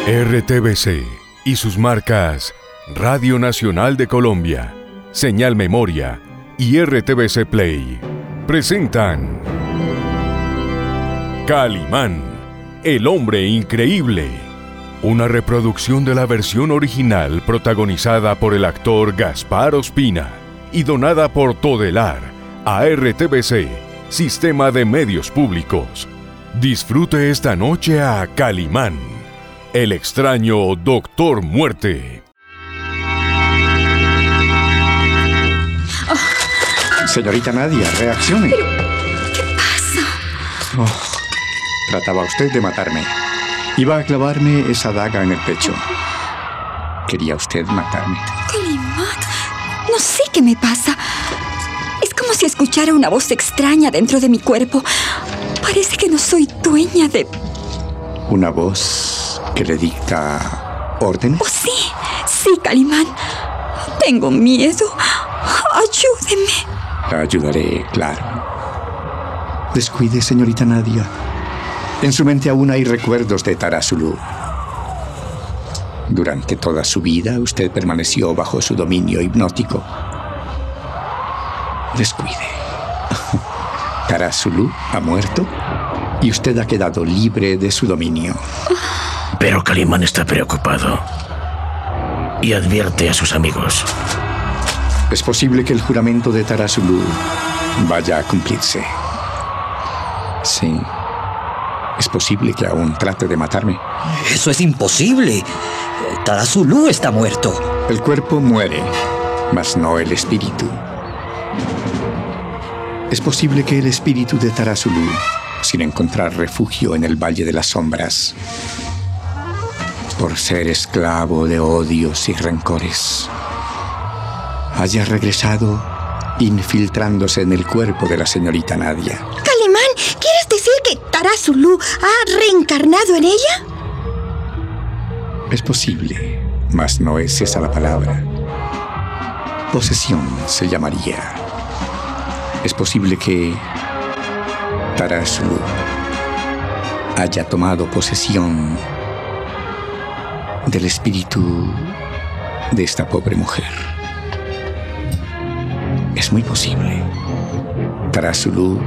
RTBC y sus marcas Radio Nacional de Colombia, Señal Memoria y RTBC Play presentan Calimán, el hombre increíble, una reproducción de la versión original protagonizada por el actor Gaspar Ospina y donada por Todelar a RTBC, Sistema de Medios Públicos. Disfrute esta noche a Calimán, el extraño Doctor Muerte. Señorita Nadia, reaccione. ¿Pero qué pasa? Trataba usted de matarme. Iba a clavarme esa daga en el pecho. ¿Quería usted matarme? Calimán, no sé qué me pasa. Es como si escuchara una voz extraña dentro de mi cuerpo. Parece que no soy dueña de... ¿Una voz que le dicta órdenes? Oh, sí, Calimán. Tengo miedo. Ayúdeme. La ayudaré, claro. Descuide, señorita Nadia. En su mente aún hay recuerdos de Tarazulú. Durante toda su vida, usted permaneció bajo su dominio hipnótico. Descuide. Tarazulú ha muerto y usted ha quedado libre de su dominio. Pero Calimán está preocupado y advierte a sus amigos. Es posible que el juramento de Tarazulú vaya a cumplirse. Sí. Es posible que aún trate de matarme. Eso es imposible. Tarazulú está muerto. El cuerpo muere, mas no el espíritu. Es posible que el espíritu de Tarazulú, sin encontrar refugio en el Valle de las Sombras, por ser esclavo de odios y rencores, haya regresado infiltrándose en el cuerpo de la señorita Nadia. Calimán, ¿quieres decir que Tarazulú ha reencarnado en ella? Es posible, mas no es esa la palabra. Posesión se llamaría. Es posible que Tarazulú haya tomado posesión del espíritu de esta pobre mujer. Es muy posible. Tarazulú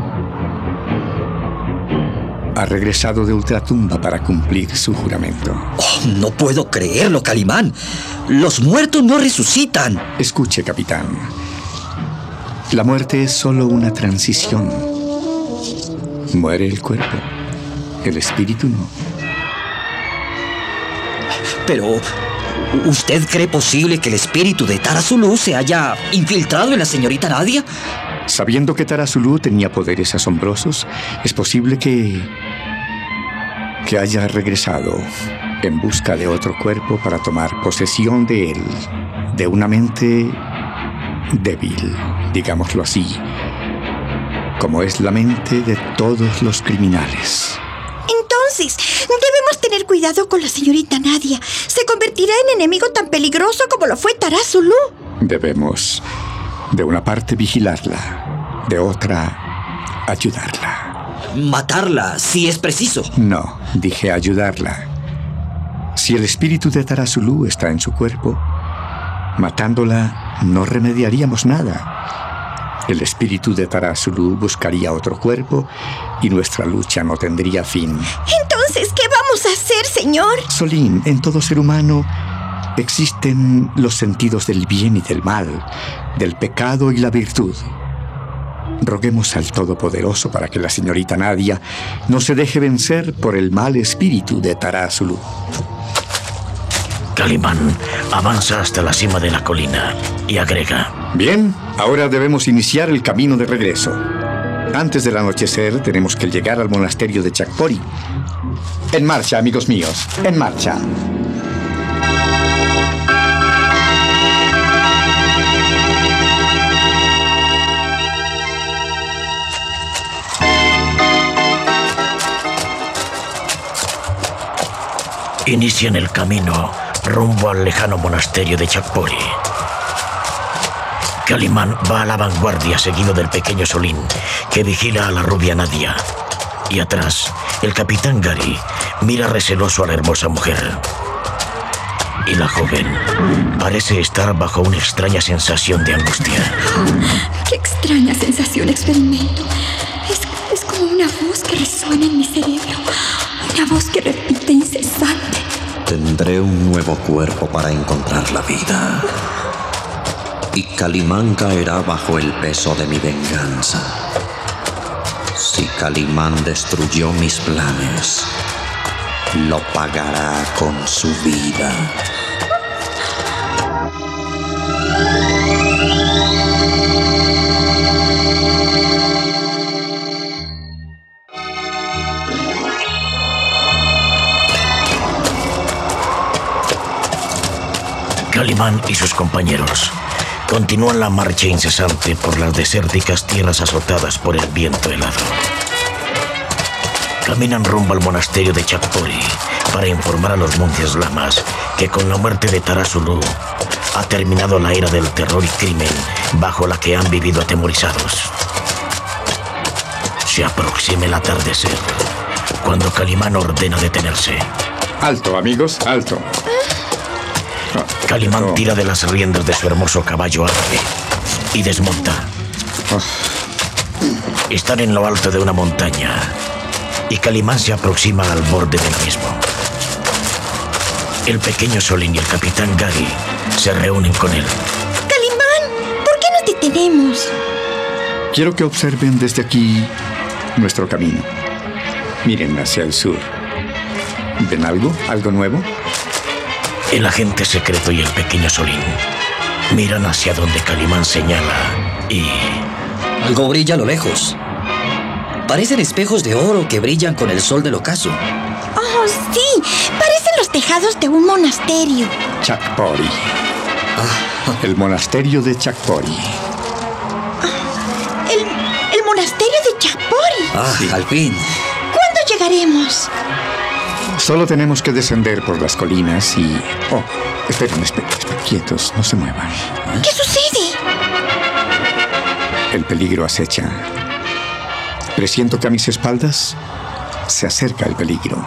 ha regresado de ultratumba para cumplir su juramento. Oh, no puedo creerlo, Calimán. Los muertos no resucitan. Escuche, capitán. La muerte es solo una transición. Muere el cuerpo, el espíritu no. Pero, ¿usted cree posible que el espíritu de Tarazulú se haya infiltrado en la señorita Nadia? Sabiendo que Tarazulú tenía poderes asombrosos, es posible que haya regresado en busca de otro cuerpo para tomar posesión de él, de una mente débil, digámoslo así, como es la mente de todos los criminales. Entonces, debemos tener cuidado con la señorita Nadia. Se convertirá en enemigo tan peligroso como lo fue Tarazulú. Debemos, de una parte, vigilarla, de otra, ayudarla. Matarla, si es preciso. No, dije ayudarla. Si el espíritu de Tarazulú está en su cuerpo, matándola no remediaríamos nada. El espíritu de Tarazulú buscaría otro cuerpo y nuestra lucha no tendría fin. Entonces, ¿qué vamos a hacer, señor? Solín, en todo ser humano existen los sentidos del bien y del mal, del pecado y la virtud. Roguemos al Todopoderoso para que la señorita Nadia no se deje vencer por el mal espíritu de Tarazulú. Calimán avanza hasta la cima de la colina y agrega: Bien, ahora debemos iniciar el camino de regreso. Antes del anochecer tenemos que llegar al monasterio de Chacpori. En marcha, amigos míos, en marcha. Inician el camino rumbo al lejano monasterio de Chacpori. Calimán va a la vanguardia seguido del pequeño Solín, que vigila a la rubia Nadia. Y atrás, el capitán Gary mira receloso a la hermosa mujer. Y la joven parece estar bajo una extraña sensación de angustia. ¡Qué extraña sensación experimento! Es como una voz que resuena en mi cerebro. Una voz que repite incesante. Tendré un nuevo cuerpo para encontrar la vida. Y Calimán caerá bajo el peso de mi venganza. Si Calimán destruyó mis planes, lo pagará con su vida. Calimán y sus compañeros continúan la marcha incesante por las desérticas tierras azotadas por el viento helado. Caminan rumbo al monasterio de Chakpori para informar a los monjes lamas que con la muerte de Tara Sulu ha terminado la era del terror y crimen bajo la que han vivido atemorizados. Se aproxima el atardecer cuando Calimán ordena detenerse. Alto, amigos, alto. Calimán tira de las riendas de su hermoso caballo árabe y desmonta. Están en lo alto de una montaña y Calimán se aproxima al borde del mismo. El pequeño Solín y el capitán Gary se reúnen con él. Calimán, ¿por qué nos detenemos? Quiero que observen desde aquí nuestro camino. Miren hacia el sur. ¿Ven algo? ¿Algo nuevo? El agente secreto y el pequeño Solín miran hacia donde Calimán señala y... Algo brilla a lo lejos. Parecen espejos de oro que brillan con el sol del ocaso. ¡Oh, sí! Parecen los tejados de un monasterio. Chakpori. El monasterio de Chakpori. ¿El monasterio de Chakpori? Sí. Al fin. ¿Cuándo llegaremos? Solo tenemos que descender por las colinas y... Oh, esperen, quietos, no se muevan. ¿Qué sucede? El peligro acecha. Presiento que a mis espaldas se acerca el peligro.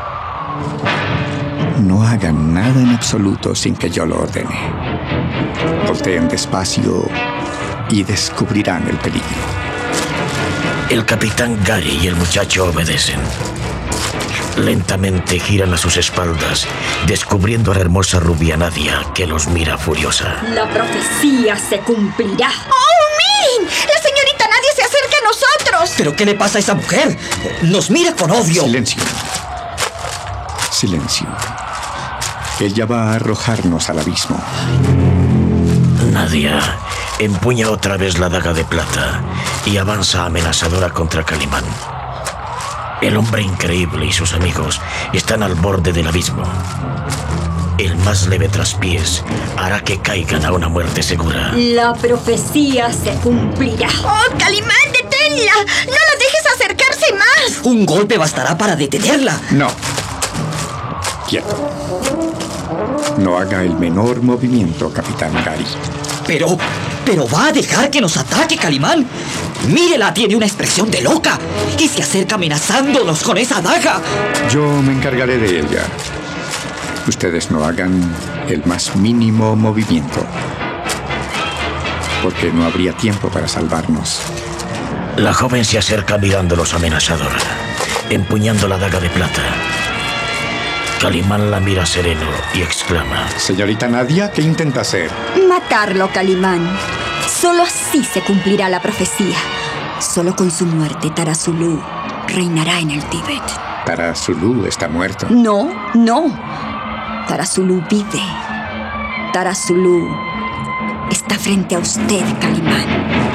No hagan nada en absoluto sin que yo lo ordene. Volteen despacio y descubrirán el peligro. El capitán Gary y el muchacho obedecen. Lentamente giran a sus espaldas, descubriendo a la hermosa rubia Nadia, que los mira furiosa. La profecía se cumplirá. ¡Oh, miren! ¡La señorita Nadia se acerca a nosotros! ¿Pero qué le pasa a esa mujer? Nos mira con odio. Silencio. Silencio. Ella va a arrojarnos al abismo. Nadia empuña otra vez la daga de plata y avanza amenazadora contra Calimán. El hombre increíble y sus amigos están al borde del abismo. El más leve traspiés hará que caigan a una muerte segura. La profecía se cumplirá. ¡Oh, Calimán, deténla! ¡No la dejes acercarse más! Un golpe bastará para detenerla. No. Quieto. No haga el menor movimiento, capitán Gary. Pero va a dejar que nos ataque, Calimán. Mírela, tiene una expresión de loca y se acerca amenazándonos con esa daga. Yo me encargaré de ella. Ustedes no hagan el más mínimo movimiento, porque no habría tiempo para salvarnos. La joven se acerca mirándolos amenazadora, empuñando la daga de plata. Calimán la mira sereno y exclama: Señorita Nadia, ¿qué intenta hacer? Matarlo, Calimán. Solo así se cumplirá la profecía. Solo con su muerte Tara Sulu reinará en el Tíbet. Tara Sulu está muerto. No. Tara Sulu vive. Tara Sulu está frente a usted, Calimán.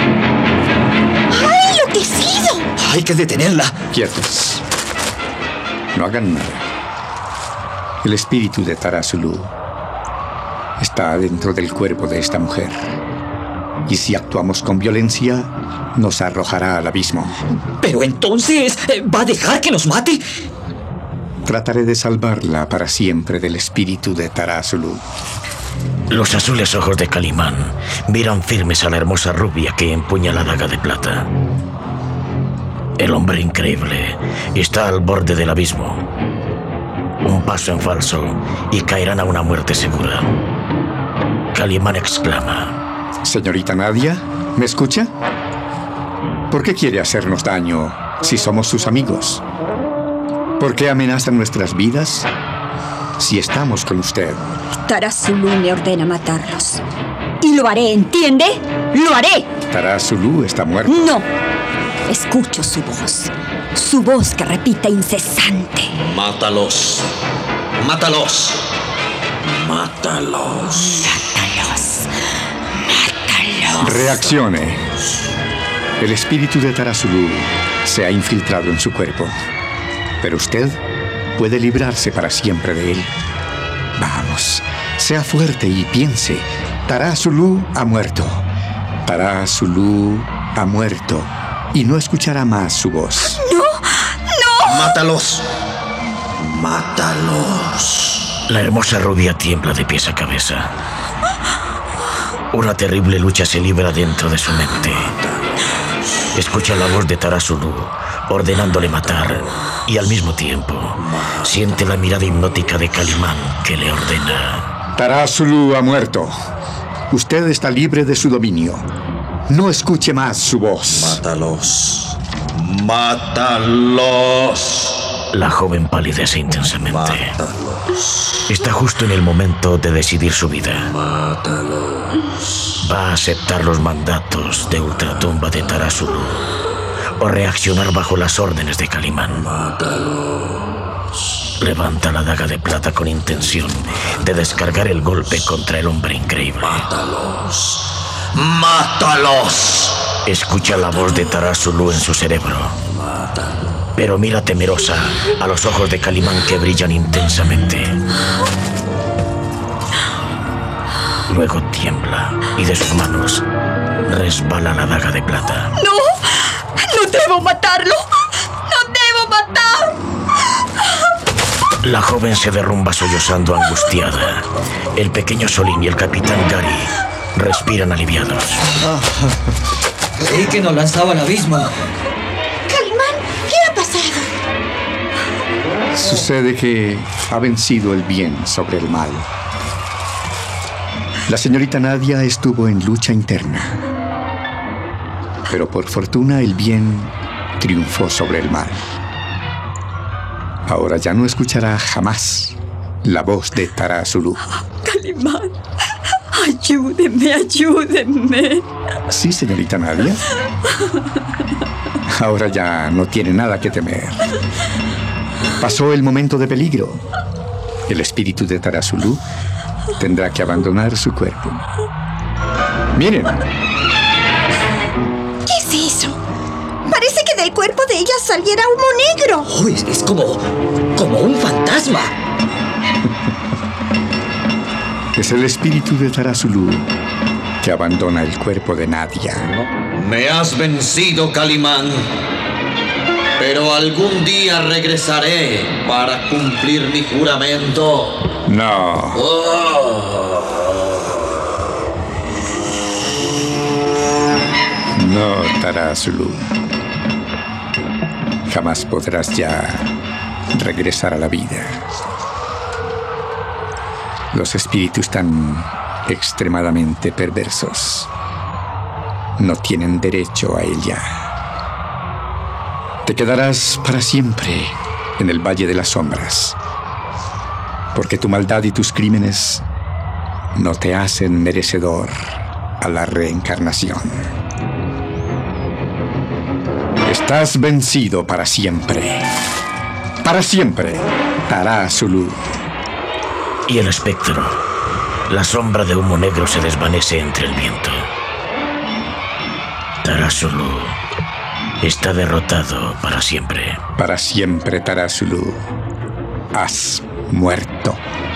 ¡Ha enloquecido! Hay que detenerla. Quietos. No hagan nada. El espíritu de Tara Sulu está dentro del cuerpo de esta mujer. Y si actuamos con violencia, nos arrojará al abismo. Pero entonces, ¿va a dejar que nos mate? Trataré de salvarla para siempre del espíritu de Tara Sulu. Los azules ojos de Calimán miran firmes a la hermosa rubia que empuña la daga de plata. El hombre increíble está al borde del abismo. Un paso en falso y caerán a una muerte segura. Calimán exclama: Señorita Nadia, ¿me escucha? ¿Por qué quiere hacernos daño si somos sus amigos? ¿Por qué amenaza nuestras vidas si estamos con usted? Tarazulú me ordena matarlos. Y lo haré, ¿entiende? ¡Lo haré! Tarazulú está muerto. No. Escucho su voz. Su voz que repite incesante. Mátalos. Mátalos. Mátalos. Mátalos. Mátalos. Reaccione. El espíritu de Tarazulú se ha infiltrado en su cuerpo. Pero usted puede librarse para siempre de él. Vamos, sea fuerte y piense. Tarazulú ha muerto. Tarazulú ha muerto. Y no escuchará más su voz. ¡No! ¡No! Mátalos. Mátalos. La hermosa rubia tiembla de pies a cabeza. Una terrible lucha se libra dentro de su mente. Escucha la voz de Tarazulú ordenándole matar y al mismo tiempo siente la mirada hipnótica de Calimán que le ordena: Tarazulú ha muerto. Usted está libre de su dominio. No escuche más su voz. Mátalos. Mátalos. La joven palidece intensamente. Mátalos. Está justo en el momento de decidir su vida. Mátalos. ¿Va a aceptar los mandatos de ultratumba de Tarazulú o reaccionar bajo las órdenes de Calimán? Mátalos. Levanta la daga de plata con intención de descargar el golpe contra el hombre increíble. Mátalos. ¡Mátalos! Escucha la voz de Tarazulú en su cerebro. Pero mira temerosa a los ojos de Calimán que brillan intensamente. Luego tiembla y de sus manos resbala la daga de plata. ¡No! ¡No debo matarlo! ¡No debo matar! La joven se derrumba sollozando angustiada. El pequeño Solín y el capitán Gary respiran aliviados. Creí que nos lanzaba al abismo. Calimán, ¿qué ha pasado? Sucede que ha vencido el bien sobre el mal. La señorita Nadia estuvo en lucha interna. Pero por fortuna el bien triunfó sobre el mal. Ahora ya no escuchará jamás la voz de Tarazulú. Calimán, ayúdeme, ayúdeme. Sí, señorita Nadia. Ahora ya no tiene nada que temer. Pasó el momento de peligro. El espíritu de Tarazulú tendrá que abandonar su cuerpo. Miren. ¿Qué es eso? Parece que del cuerpo de ella saliera humo negro. Oh, es como un fantasma. Es el espíritu de Tarazulú que abandona el cuerpo de Nadia. Me has vencido, Calimán. Pero algún día regresaré para cumplir mi juramento. No. No, Tarazulú. Jamás podrás ya regresar a la vida. Los espíritus tan extremadamente perversos no tienen derecho a ella. Te quedarás para siempre en el Valle de las Sombras, porque tu maldad y tus crímenes no te hacen merecedor a la reencarnación. Estás vencido para siempre. Para siempre, Tarazulú. Y el espectro, la sombra de humo negro, se desvanece entre el viento. Tarazulú está derrotado para siempre. Para siempre, Tarazulú. Has muerto.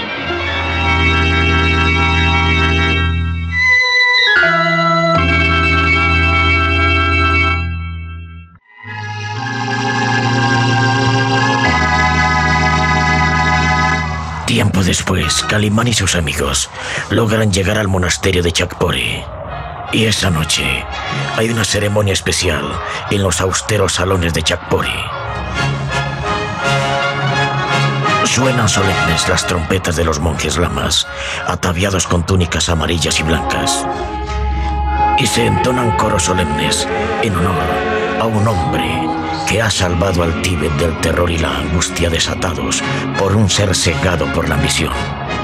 Tiempo después, Calimán y sus amigos logran llegar al monasterio de Chakpori. Y esa noche hay una ceremonia especial en los austeros salones de Chakpori. Suenan solemnes las trompetas de los monjes lamas, ataviados con túnicas amarillas y blancas. Y se entonan coros solemnes en honor a un hombre que ha salvado al Tíbet del terror y la angustia desatados por un ser cegado por la ambición.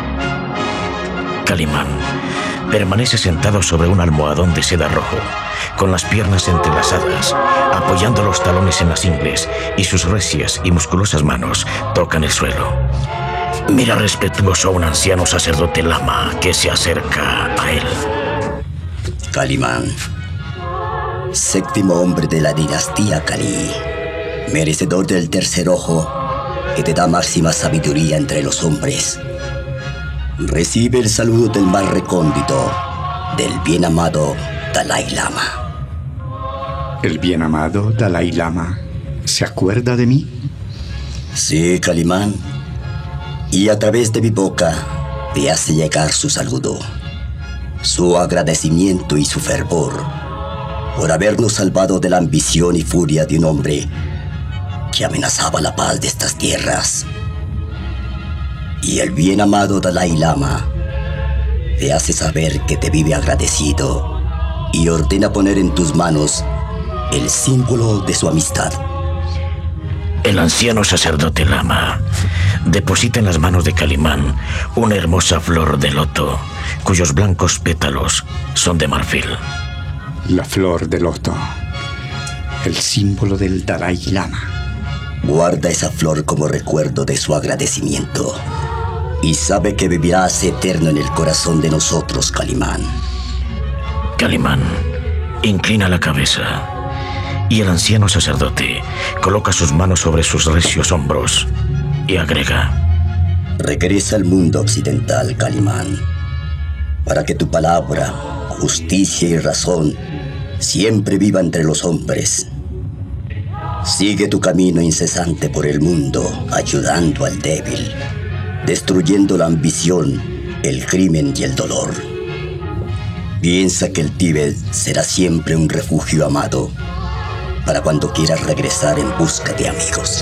Calimán permanece sentado sobre un almohadón de seda rojo, con las piernas entrelazadas, apoyando los talones en las ingles, y sus recias y musculosas manos tocan el suelo. Mira respetuoso a un anciano sacerdote lama que se acerca a él. Calimán, séptimo hombre de la dinastía Cali, merecedor del tercer ojo que te da máxima sabiduría entre los hombres. Recibe el saludo del más recóndito, del bien amado Dalai Lama. ¿El bien amado Dalai Lama se acuerda de mí? Sí, Calimán. Y a través de mi boca te hace llegar su saludo, su agradecimiento y su fervor por habernos salvado de la ambición y furia de un hombre que amenazaba la paz de estas tierras. Y el bien amado Dalai Lama te hace saber que te vive agradecido y ordena poner en tus manos el símbolo de su amistad. El anciano sacerdote lama deposita en las manos de Calimán una hermosa flor de loto, cuyos blancos pétalos son de marfil. La flor de loto, el símbolo del Dalai Lama. Guarda esa flor como recuerdo de su agradecimiento y sabe que vivirás eterno en el corazón de nosotros, Calimán. Calimán inclina la cabeza y el anciano sacerdote coloca sus manos sobre sus recios hombros y agrega: regresa al mundo occidental, Calimán, para que tu palabra, justicia y razón siempre viva entre los hombres. Sigue tu camino incesante por el mundo, ayudando al débil, destruyendo la ambición, el crimen y el dolor. Piensa que el Tíbet será siempre un refugio amado para cuando quieras regresar en busca de amigos.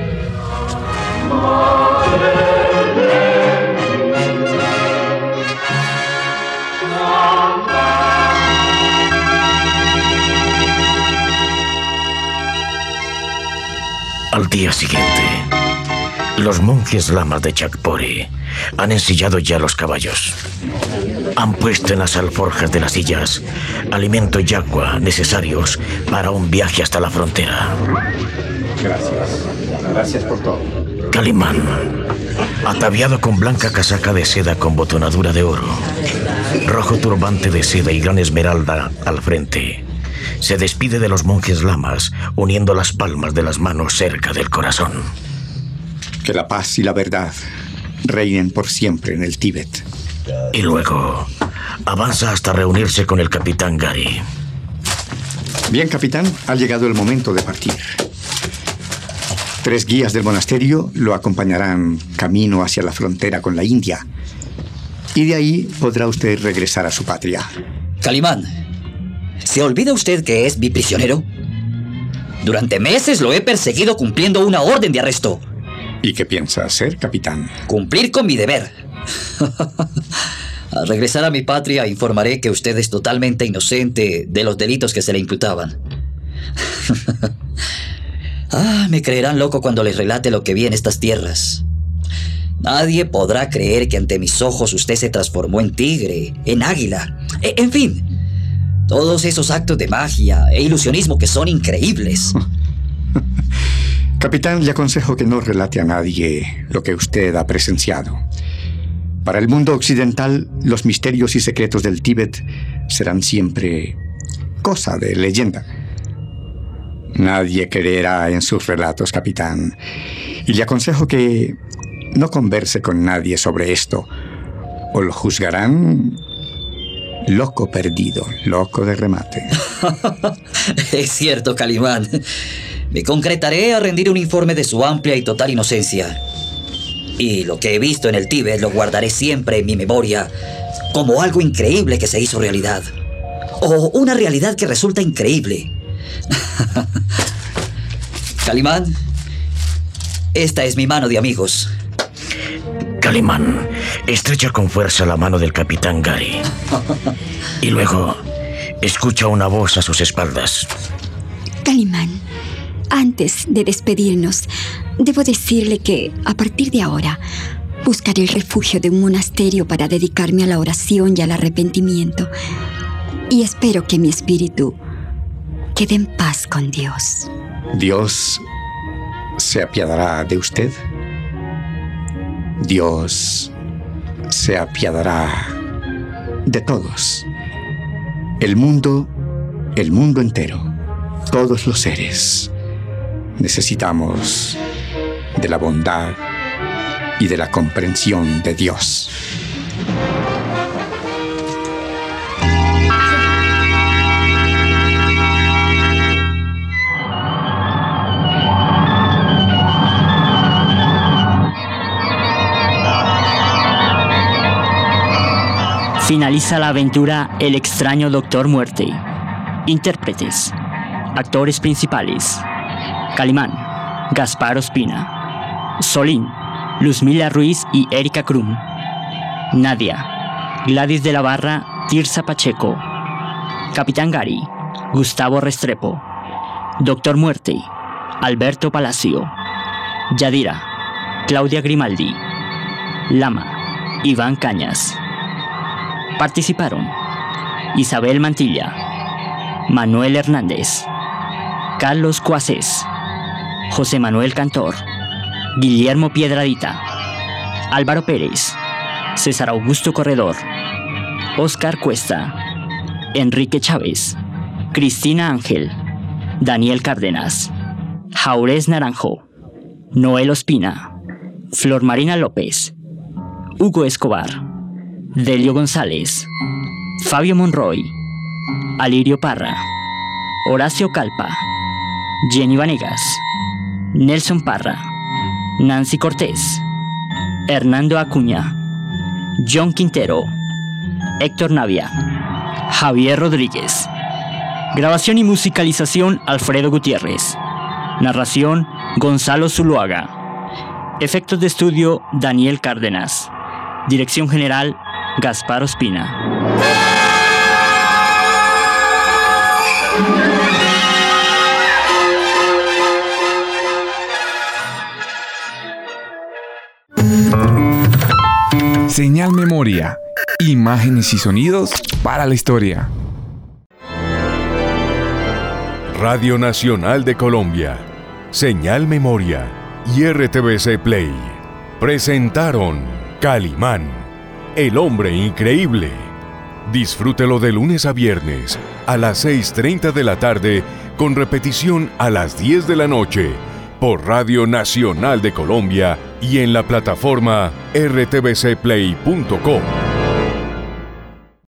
Al día siguiente, los monjes lamas de Chakpori han ensillado ya los caballos. Han puesto en las alforjas de las sillas alimento y agua necesarios para un viaje hasta la frontera. Gracias por todo. Calimán, ataviado con blanca casaca de seda con botonadura de oro, rojo turbante de seda y gran esmeralda al frente, se despide de los monjes lamas, uniendo las palmas de las manos cerca del corazón. Que la paz y la verdad reinen por siempre en el Tíbet. Y luego avanza hasta reunirse con el capitán Gari. Bien, capitán, ha llegado el momento de partir. 3 guías del monasterio lo acompañarán camino hacia la frontera con la India. Y de ahí podrá usted regresar a su patria. Calimán, ¿se olvida usted que es mi prisionero? Durante meses lo he perseguido cumpliendo una orden de arresto. ¿Y qué piensa hacer, capitán? Cumplir con mi deber. Al regresar a mi patria informaré que usted es totalmente inocente de los delitos que se le imputaban. Me creerán loco cuando les relate lo que vi en estas tierras. Nadie podrá creer que ante mis ojos usted se transformó en tigre, en águila, en fin, todos esos actos de magia e ilusionismo que son increíbles. Capitán, le aconsejo que no relate a nadie lo que usted ha presenciado. Para el mundo occidental, los misterios y secretos del Tíbet serán siempre cosa de leyenda. Nadie creerá en sus relatos, capitán. Y le aconsejo que no converse con nadie sobre esto, o lo juzgarán loco perdido, loco de remate. Es cierto, Calimán. Me concretaré a rendir un informe de su amplia y total inocencia. Y lo que he visto en el Tíbet lo guardaré siempre en mi memoria como algo increíble que se hizo realidad. O una realidad que resulta increíble. Calimán, esta es mi mano de amigos. Calimán estrecha con fuerza la mano del capitán Gary. Y luego escucha una voz a sus espaldas. Calimán, antes de despedirnos, debo decirle que, a partir de ahora, buscaré el refugio de un monasterio para dedicarme a la oración y al arrepentimiento. Y espero que mi espíritu quede en paz con Dios. ¿Dios se apiadará de usted? Dios se apiadará de todos. El mundo entero, todos los seres, necesitamos de la bondad y de la comprensión de Dios. Finaliza la aventura El extraño Doctor Muerte. Intérpretes: actores principales: Calimán, Gaspar Ospina; Solín, Luzmila Ruiz y Erika Krum; Nadia, Gladys de la Barra, Tirsa Pacheco; Capitán Gary, Gustavo Restrepo; Doctor Muerte, Alberto Palacio; Yadira, Claudia Grimaldi; Lama, Iván Cañas. Participaron Isabel Mantilla, Manuel Hernández, Carlos Cuaces, José Manuel Cantor, Guillermo Piedradita, Álvaro Pérez, César Augusto Corredor, Oscar Cuesta, Enrique Chávez, Cristina Ángel, Daniel Cárdenas, Jaurés Naranjo, Noel Ospina, Flor Marina López, Hugo Escobar, Delio González, Fabio Monroy, Alirio Parra, Horacio Calpa, Jenny Vanegas, Nelson Parra, Nancy Cortés, Hernando Acuña, John Quintero, Héctor Navia, Javier Rodríguez. Grabación y musicalización: Alfredo Gutiérrez. Narración: Gonzalo Zuluaga. Efectos de estudio: Daniel Cárdenas. Dirección general: Gaspar Ospina. Señal Memoria. Imágenes y sonidos para la historia. Radio Nacional de Colombia, Señal Memoria y RTBC Play presentaron Calimán, el hombre increíble. Disfrútelo de lunes a viernes a las 6:30 de la tarde, con repetición a las 10 de la noche por Radio Nacional de Colombia y en la plataforma rtbcplay.com.